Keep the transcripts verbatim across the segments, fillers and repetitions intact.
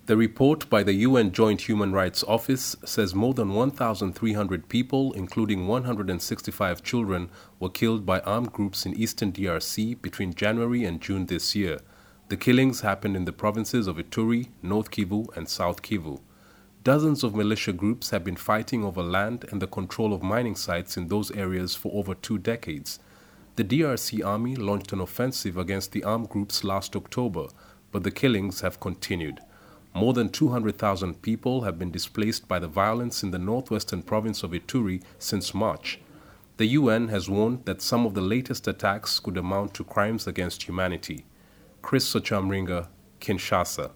The report by the U N Joint Human Rights Office says more than one thousand three hundred people, including one hundred sixty-five children, were killed by armed groups in eastern D R C between January and June this year. The killings happened in the provinces of Ituri, North Kivu, and South Kivu. Dozens of militia groups have been fighting over land and the control of mining sites in those areas for over two decades. The D R C army launched an offensive against the armed groups last October, but the killings have continued. More than two hundred thousand people have been displaced by the violence in the northwestern province of Ituri since March. The U N has warned that some of the latest attacks could amount to crimes against humanity. Chris Sochamringa, Kinshasa.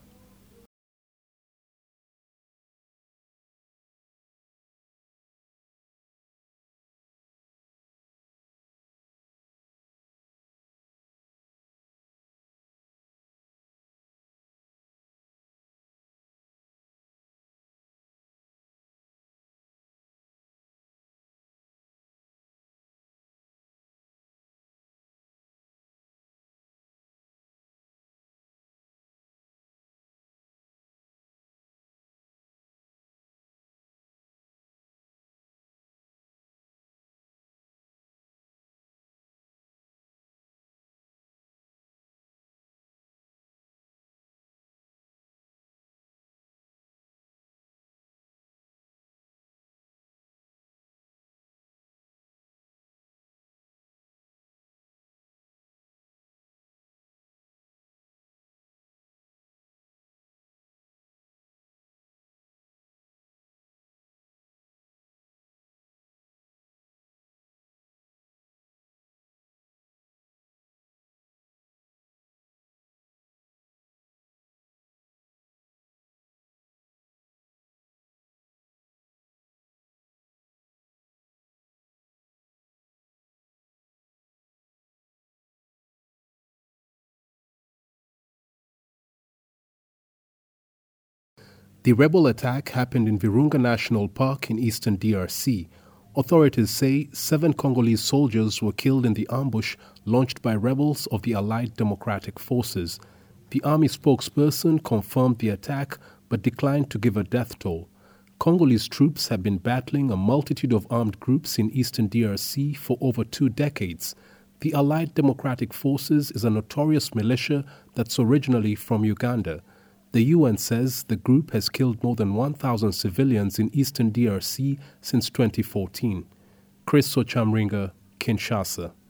The rebel attack happened in Virunga National Park in eastern D R C. Authorities say seven Congolese soldiers were killed in the ambush launched by rebels of the Allied Democratic Forces. The army spokesperson confirmed the attack but declined to give a death toll. Congolese troops have been battling a multitude of armed groups in eastern D R C for over two decades. The Allied Democratic Forces is a notorious militia that's originally from Uganda. The U N says the group has killed more than one thousand civilians in eastern D R C since twenty fourteen. Chris Sochamringa, Kinshasa.